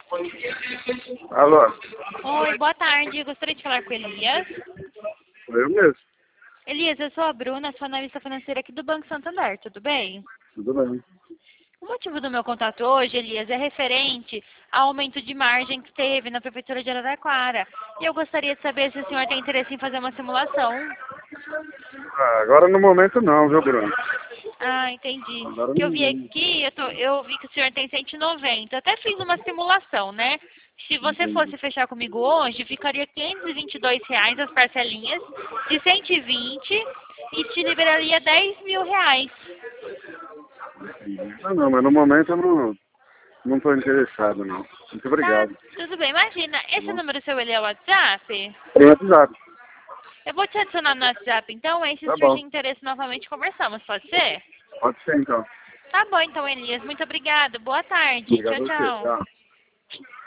Alô? Oi, boa tarde. Gostaria de falar com o Elias. Sou eu mesmo. Elias, eu sou a Bruna, sou analista financeira aqui do Banco Santander, tudo bem? Tudo bem. O motivo do meu contato hoje, Elias, é referente ao aumento de margem que teve na Prefeitura de Araraquara. E eu gostaria de saber se o senhor tem interesse em fazer uma simulação. Agora no momento não, viu, Bruno? Ah, entendi. Agora Que eu não. vi aqui, eu vi que o senhor tem 190. Até fiz uma simulação, né? Se você Entendi. fosse fechar comigo hoje, ficaria R$ 522 as parcelinhas de 120 e te liberaria R$ 10.000. Não, mas no momento eu não estou interessado, não. Muito Tá, obrigado. tudo bem. Imagina, Tá esse bom? número seu ele é o WhatsApp? Privatizado. Eu vou te adicionar no WhatsApp, então, aí se Tá bom. surgir interesse novamente conversamos, pode ser? Pode ser então. Tá bom, então, Elias. Muito obrigada. Boa tarde. Obrigado Tchau, a você. tchau. Tchau.